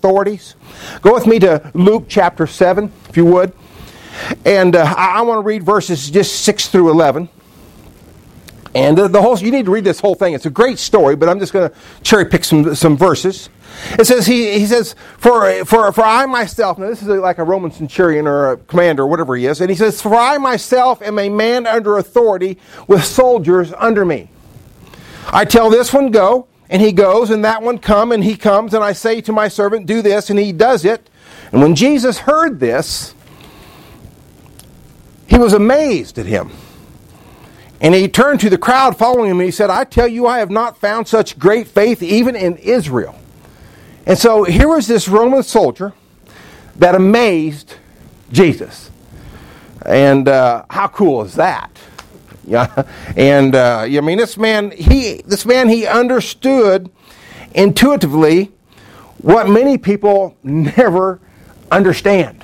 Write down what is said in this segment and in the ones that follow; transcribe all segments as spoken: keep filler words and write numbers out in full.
authorities. Go with me to Luke chapter seven, if you would. And uh, I, I want to read verses just six through eleven. And the, the whole, you need to read this whole thing. It's a great story, but I'm just going to cherry pick some, some verses. It says, he, he says, for, for, for I myself, now this is like a Roman centurion or a commander or whatever he is, and he says, for I myself am a man under authority with soldiers under me. I tell this one, go, and he goes, and that one, come, and he comes, and I say to my servant, do this, and he does it. And when Jesus heard this, he was amazed at him. And he turned to the crowd following him, and he said, I tell you, I have not found such great faith even in Israel. And so here was this Roman soldier that amazed Jesus. And uh, how cool is that? Yeah, and uh, I mean, this man, he, this man, he understood intuitively what many people never understand,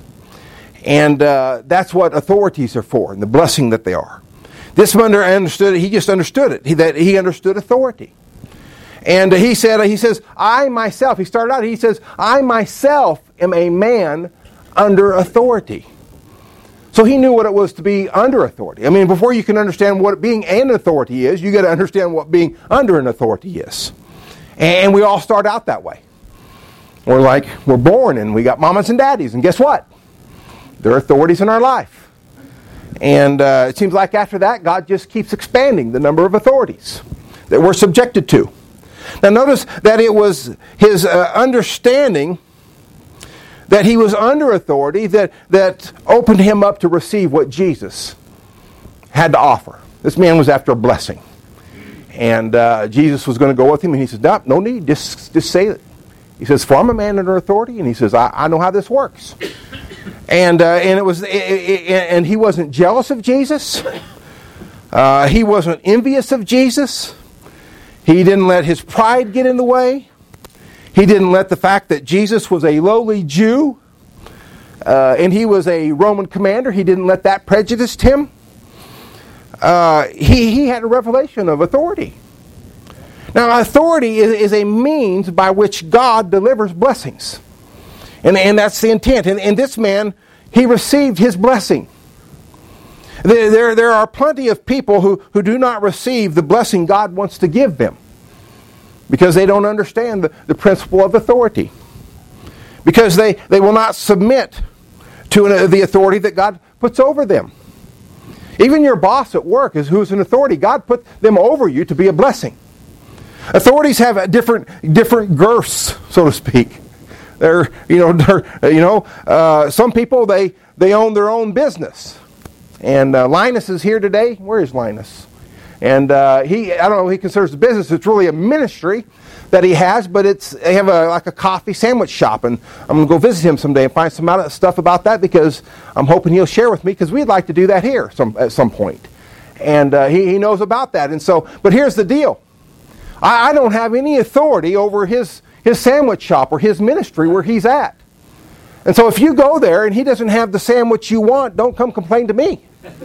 and uh, that's what authorities are for, and the blessing that they are. This man understood it. He just understood it. He, that he understood authority, and he said, he says, I myself. He started out. He says, I myself am a man under authority. So he knew what it was to be under authority. I mean, before you can understand what being an authority is, you got to understand what being under an authority is. And we all start out that way. We're like, we're born and we got mamas and daddies, and guess what? They're authorities in our life. And uh, it seems like after that, God just keeps expanding the number of authorities that we're subjected to. Now notice that it was his uh, understanding that he was under authority that, that opened him up to receive what Jesus had to offer. This man was after a blessing. And uh, Jesus was going to go with him, and he said, no, no need, just, just say it. He says, for I'm a man under authority, and he says, I, I know how this works. And uh, and it was, it, it, and he wasn't jealous of Jesus. Uh, he wasn't envious of Jesus. He didn't let his pride get in the way. He didn't let the fact that Jesus was a lowly Jew uh, and he was a Roman commander, he didn't let that prejudice him. Uh, he, he had a revelation of authority. Now, authority is, is a means by which God delivers blessings. And, and that's the intent. And, and this man, he received his blessing. There, there, there are plenty of people who, who do not receive the blessing God wants to give them, because they don't understand the, the principle of authority. Because they, they will not submit to an, the authority that God puts over them. Even your boss at work is who's an authority. God put them over you to be a blessing. Authorities have a different different girths, so to speak. They're, you know, they're, you know, uh, some people they they own their own business. And uh, Linus is here today. Where is Linus? And uh, he, I don't know, he considers the business, it's really a ministry that he has, but it's, they have a, like a coffee sandwich shop, and I'm going to go visit him someday and find some out stuff about that, because I'm hoping he'll share with me, because we'd like to do that here some, at some point. And uh, he, he knows about that. And so, but here's the deal. I, I don't have any authority over his, his sandwich shop or his ministry where he's at. And so if you go there and he doesn't have the sandwich you want, don't come complain to me.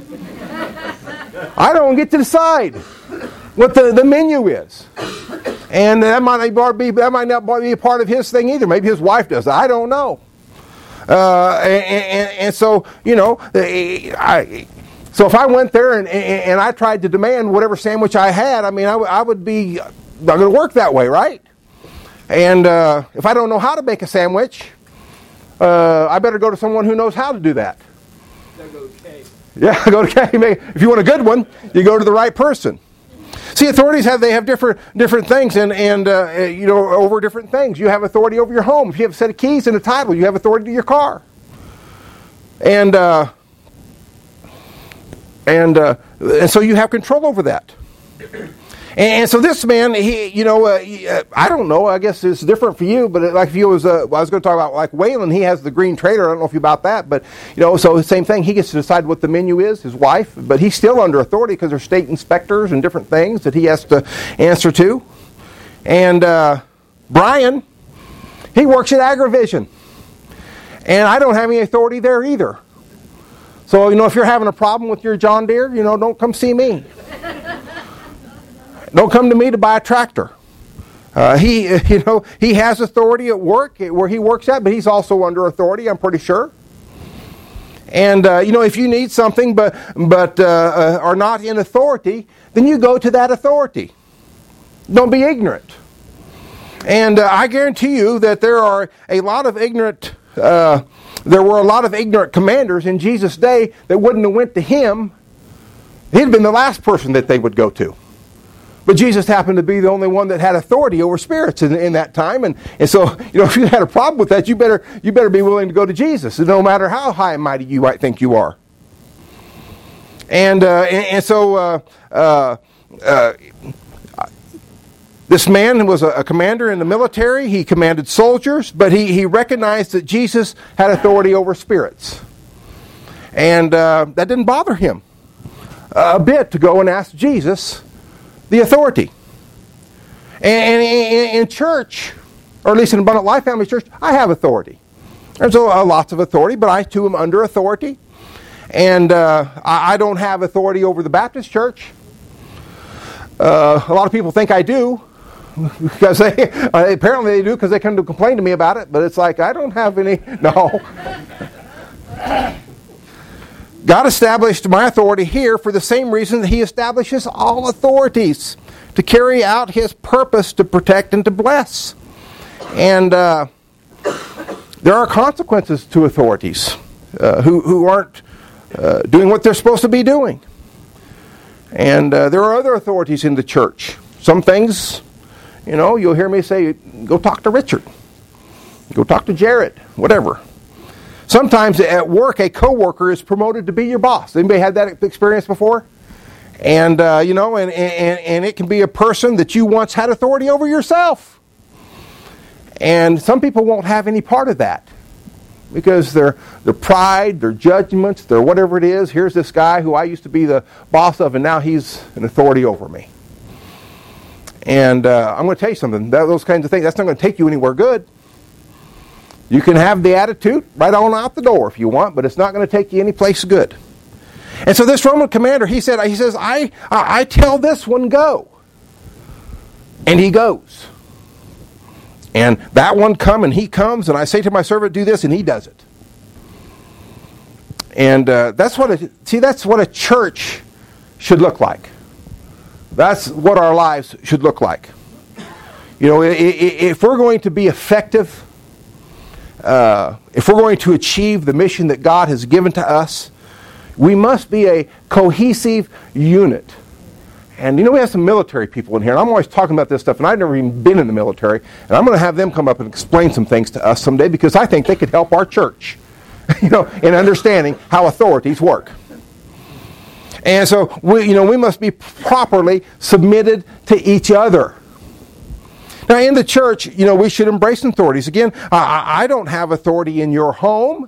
I don't get to decide what the, the menu is. And that might not be that might not be a part of his thing either. Maybe his wife does. I don't know. Uh, and, and, and so, you know, I, so if I went there and, and I tried to demand whatever sandwich I had, I mean, I, I would be not going to work that way, right? And uh, if I don't know how to make a sandwich, uh, I better go to someone who knows how to do that. Go to Kay. Yeah, go to Kay. If you want a good one, you go to the right person. See, authorities have they have different different things, and and uh, you know, over different things. You have authority over your home. If you have a set of keys and a title, you have authority to your car. And uh, and uh, and so you have control over that. And so this man, he, you know, uh, he, uh, I don't know. I guess it's different for you, but like if you was, uh, well, I was going to talk about like Waylon. He has the Green Trader. I don't know if you about that, but you know, so the same thing. He gets to decide what the menu is. His wife, but he's still under authority because there's state inspectors and different things that he has to answer to. And uh, Brian, he works at Agrivision, and I don't have any authority there either. So you know, if you're having a problem with your John Deere, you know, don't come see me. Don't come to me to buy a tractor. Uh, he, you know, he has authority at work where he works at, but he's also under authority, I'm pretty sure. And, uh, you know, if you need something but, but uh, uh, are not in authority, then you go to that authority. Don't be ignorant. And uh, I guarantee you that there are a lot of ignorant, uh, there were a lot of ignorant commanders in Jesus' day that wouldn't have went to him. He'd have been the last person that they would go to. But Jesus happened to be the only one that had authority over spirits in, in that time. And, and so, you know, if you had a problem with that, you better you better be willing to go to Jesus, no matter how high and mighty you might think you are. And uh, and, and so uh, uh, uh, this man was a, a commander in the military. He commanded soldiers, but he, he recognized that Jesus had authority over spirits. And uh, that didn't bother him a bit to go and ask Jesus the authority. And in church, or at least in Abundant Life Family Church, I have authority. There's a, a lots of authority, but I too am under authority. And uh, I, I don't have authority over the Baptist church. Uh, a lot of people think I do, because they uh, apparently they do because they come to complain to me about it. But it's like, I don't have any. No. God established my authority here for the same reason that he establishes all authorities, to carry out his purpose to protect and to bless. And uh, there are consequences to authorities uh, who, who aren't uh, doing what they're supposed to be doing. And uh, there are other authorities in the church. Some things, you know, you'll hear me say, go talk to Richard. Go talk to Jared, whatever. Sometimes at work, a coworker is promoted to be your boss. Anybody had that experience before? And, uh, you know, and, and, and it can be a person that you once had authority over yourself. And some people won't have any part of that because their, their pride, their judgments, their whatever it is, here's this guy who I used to be the boss of, and now he's an authority over me. And uh, I'm going to tell you something. That, those kinds of things, that's not going to take you anywhere good. You can have the attitude right on out the door if you want, but it's not going to take you any place good. And so this Roman commander, he said, he says, I, I tell this one go. And he goes. And that one come and he comes, and I say to my servant, do this, and he does it. And uh, that's what a, see, that's what a church should look like. That's what our lives should look like. You know, if we're going to be effective, Uh, if we're going to achieve the mission that God has given to us, we must be a cohesive unit. And you know, we have some military people in here, and I'm always talking about this stuff, and I've never even been in the military, and I'm going to have them come up and explain some things to us someday, because I think they could help our church, you know, in understanding how authorities work. And so, we, you know, we must be properly submitted to each other. Now, in the church, you know, we should embrace authorities. Again, I, I don't have authority in your home,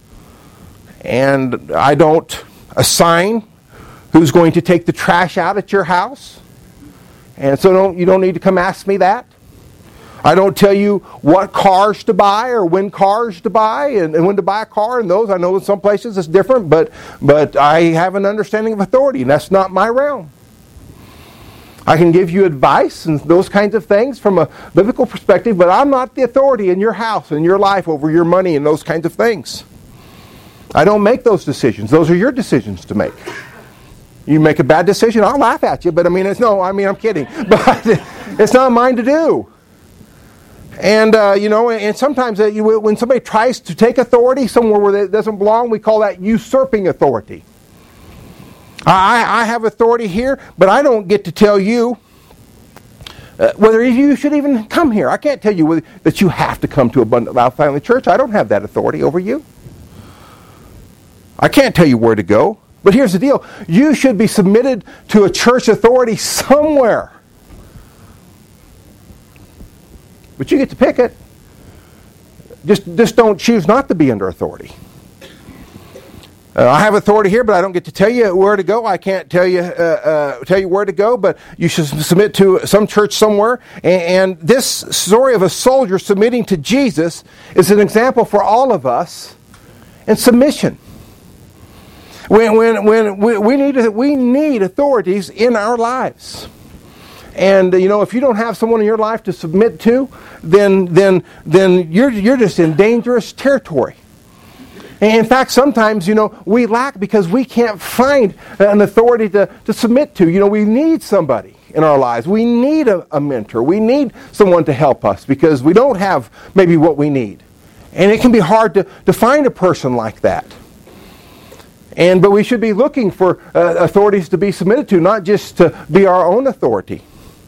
and I don't assign who's going to take the trash out at your house. And so don't, you don't need to come ask me that. I don't tell you what cars to buy or when cars to buy and, and when to buy a car. And those, I know in some places it's different, but, but I have an understanding of authority, and that's not my realm. I can give you advice and those kinds of things from a biblical perspective, but I'm not the authority in your house and your life over your money and those kinds of things. I don't make those decisions. Those are your decisions to make. You make a bad decision, I'll laugh at you, but I mean, it's no, I mean, I'm kidding. But it's not mine to do. And, uh, you know, and sometimes uh, you, when somebody tries to take authority somewhere where it doesn't belong, we call that usurping authority. I, I have authority here, but I don't get to tell you uh, whether you should even come here. I can't tell you whether, that you have to come to Abundant Life Family Church. I don't have that authority over you. I can't tell you where to go. But here's the deal. You should be submitted to a church authority somewhere. But you get to pick it. Just, just don't choose not to be under authority. Uh, I have authority here, but I don't get to tell you where to go. I can't tell you uh, uh, tell you where to go, but you should submit to some church somewhere. And, and this story of a soldier submitting to Jesus is an example for all of us in submission. When when when we, we need we need authorities in our lives. And you know, if you don't have someone in your life to submit to, then then then you're you're just in dangerous territory. And in fact, sometimes, you know, we lack because we can't find an authority to, to submit to. You know, we need somebody in our lives. We need a, a mentor. We need someone to help us because we don't have maybe what we need. And it can be hard to, to find a person like that. And but we should be looking for uh, authorities to be submitted to, not just to be our own authority.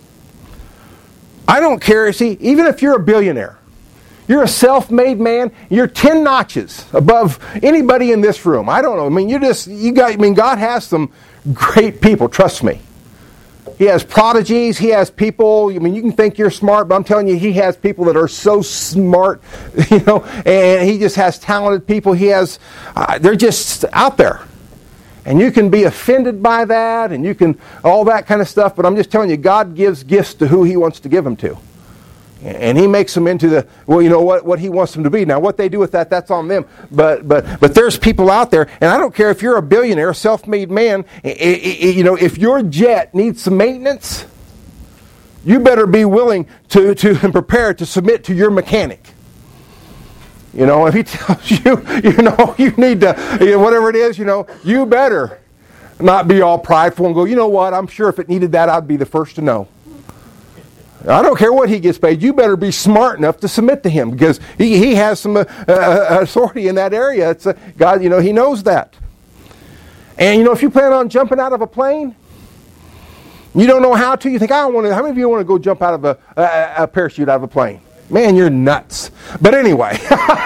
I don't care, see, even if you're a billionaire, you're a self-made man, you're ten notches above anybody in this room. I don't know. I mean, you just, you got, I mean, God has some great people, trust me. He has prodigies, He has people, I mean, you can think you're smart, but I'm telling you, He has people that are so smart, you know, and He just has talented people. He has, uh, they're just out there. And you can be offended by that, and you can, all that kind of stuff, but I'm just telling you, God gives gifts to who He wants to give them to. And He makes them into the, well, you know, what, what He wants them to be. Now, what they do with that, that's on them. But but but there's people out there, and I don't care if you're a billionaire, self-made man, it, it, you know, if your jet needs some maintenance, you better be willing to, to and prepared to submit to your mechanic. You know, if he tells you, you know, you need to, you know, whatever it is, you know, you better not be all prideful and go, you know what, I'm sure if it needed that, I'd be the first to know. I don't care what he gets paid. You better be smart enough to submit to him because he, he has some uh, uh, authority in that area. It's uh, God, you know, He knows that. And, you know, if you plan on jumping out of a plane, you don't know how to, you think, I don't want to, how many of you want to go jump out of a, a, a parachute out of a plane? Man, you're nuts. But anyway.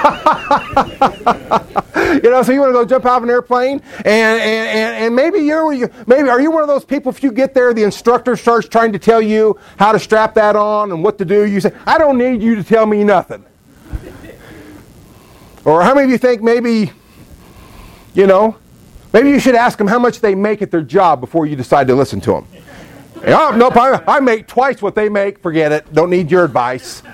You know, so you want to go jump out of an airplane, and and, and, and maybe you're you, maybe are you one of those people? If you get there, the instructor starts trying to tell you how to strap that on and what to do. You say, "I don't need you to tell me nothing." Or how many of you think maybe, you know, maybe you should ask them how much they make at their job before you decide to listen to them? Oh, nope, I, I make twice what they make. Forget it. Don't need your advice.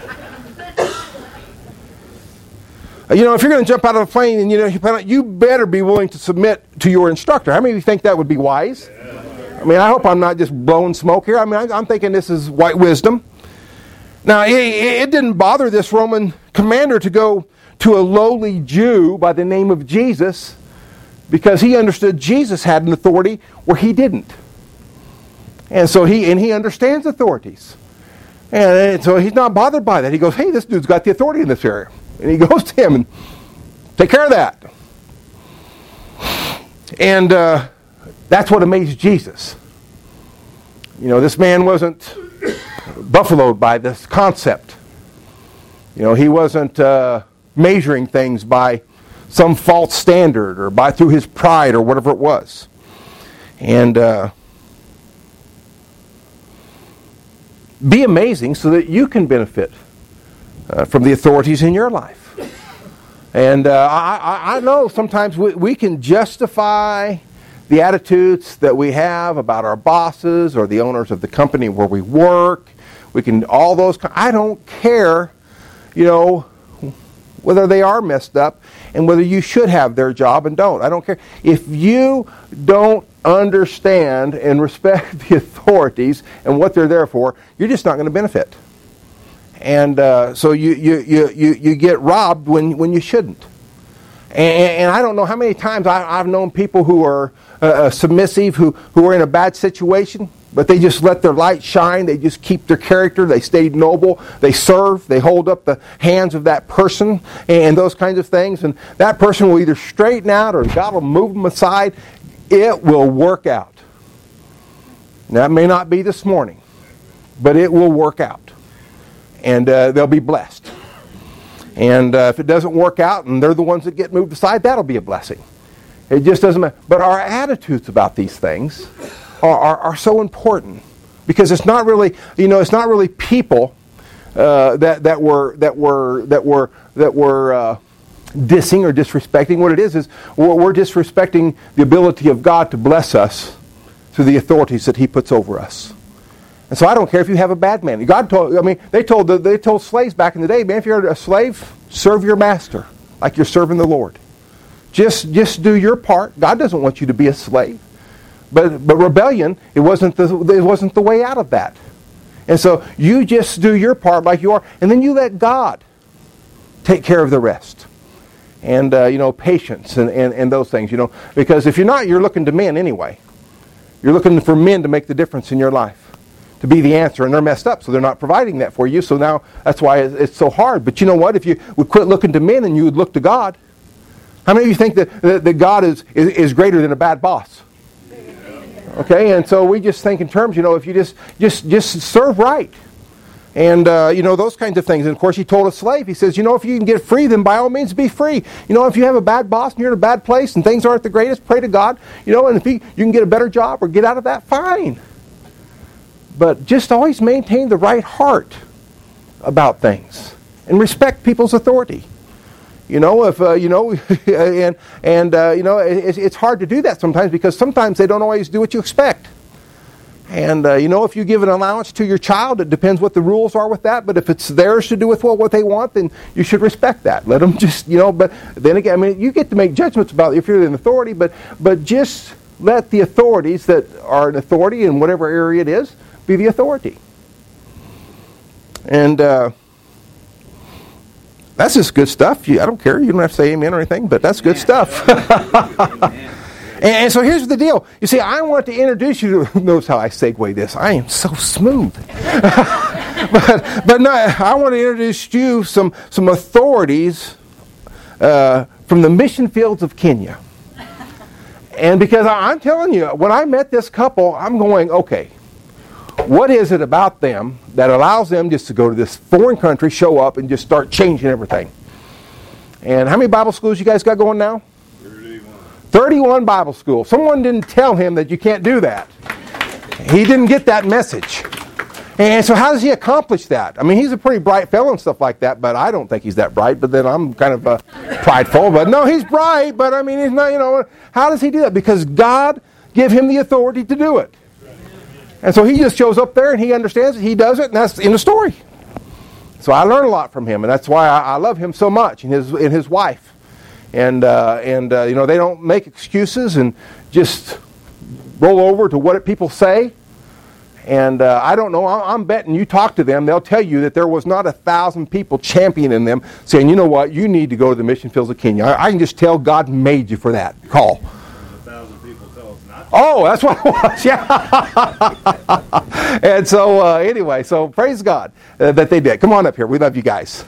You know, if you're going to jump out of a plane and you know you, plan on, you better be willing to submit to your instructor. How many of you think that would be wise? I mean, I hope I'm not just blowing smoke here. I mean, I, I'm thinking this is white wisdom. Now, it, it didn't bother this Roman commander to go to a lowly Jew by the name of Jesus because he understood Jesus had an authority where he didn't. And so he and he understands authorities. And, and so he's not bothered by that. He goes, hey, this dude's got the authority in this area. And he goes to him and take care of that. And uh, that's what amazed Jesus. You know, this man wasn't buffaloed by this concept. You know, he wasn't uh, measuring things by some false standard or by through his pride or whatever it was. And uh, be amazing so that you can benefit Uh, from the authorities in your life. And uh, I, I know sometimes we, we can justify the attitudes that we have about our bosses or the owners of the company where we work. We can, all those, I don't care, you know, whether they are messed up and whether you should have their job and don't. I don't care. If you don't understand and respect the authorities and what they're there for, you're just not going to benefit. And uh, so you, you, you, you, you get robbed when, when you shouldn't. And, and I don't know how many times I, I've known people who are uh, submissive, who, who are in a bad situation, but they just let their light shine. They just keep their character. They stay noble. They serve. They hold up the hands of that person and those kinds of things. And that person will either straighten out or God will move them aside. It will work out. Now, it may not be this morning, but it will work out. And uh, they'll be blessed. And uh, if it doesn't work out and they're the ones that get moved aside, that'll be a blessing. It just doesn't matter. But our attitudes about these things are, are, are so important because it's not really, you know, it's not really people uh, that that were that were that were that were uh, dissing or disrespecting. What it is is we're, we're disrespecting the ability of God to bless us through the authorities that He puts over us. And so I don't care if you have a bad man. God told, I mean, they told the, they told slaves back in the day, man, if you're a slave, serve your master like you're serving the Lord. Just just do your part. God doesn't want you to be a slave. But but rebellion, it wasn't the it wasn't the way out of that. And so you just do your part like you are, and then you let God take care of the rest. And uh, you know, patience and, and, and those things, you know, because if you're not, you're looking to men anyway. You're looking for men to make the difference in your life, to be the answer, and they're messed up, so they're not providing that for you. So now that's why it's so hard. But you know what? If you would quit looking to men and you would look to God, how many of you think that that, that God is, is is greater than a bad boss? Okay, and so we just think in terms, you know, if you just just just serve right, and uh, you know, those kinds of things. And of course, he told a slave, he says, you know, if you can get free, then by all means be free. You know, if you have a bad boss and you're in a bad place and things aren't the greatest, pray to God. You know, and if he, you can get a better job or get out of that, fine. But just always maintain the right heart about things and respect people's authority. You know, if uh, you know, and and uh, you know, it, it's hard to do that sometimes because sometimes they don't always do what you expect. And uh, you know, if you give an allowance to your child, it depends what the rules are with that. But if it's theirs to do with what, what they want, then you should respect that. Let them just, you know. But then again, I mean, you get to make judgments about if you're in authority, but but just let the authorities that are an authority in whatever area it is be the authority. And. Uh, That's just good stuff. You, I don't care. You don't have to say amen or anything, but that's good stuff. and, and so here's the deal. You see, I want to introduce you to... Notice how I segue this. I am so smooth. but but no, I want to introduce you some, some authorities uh, from the mission fields of Kenya. And because I, I'm telling you, when I met this couple, I'm going, okay, what is it about them that allows them just to go to this foreign country, show up, and just start changing everything? And how many Bible schools you guys got going now? thirty-one. thirty-one Bible schools. Someone didn't tell him that you can't do that. He didn't get that message. And so how does he accomplish that? I mean, he's a pretty bright fellow and stuff like that, but I don't think he's that bright, but then I'm kind of uh, prideful. But no, he's bright, but I mean, he's not, you know, how does he do that? Because God gave him the authority to do it. And so he just shows up there and he understands it, he does it, and that's in the story. So I learn a lot from him, and that's why I, I love him so much, and his and his wife. And uh, and uh, you know, they don't make excuses and just roll over to what people say. And uh, I don't know, I'm betting you talk to them, they'll tell you that there was not a thousand people championing them, saying, you know what, you need to go to the mission fields of Kenya. I, I can just tell God made you for that call. Oh, that's what it was, yeah. And so, uh, anyway, so praise God uh, that they did. Come on up here. We love you guys.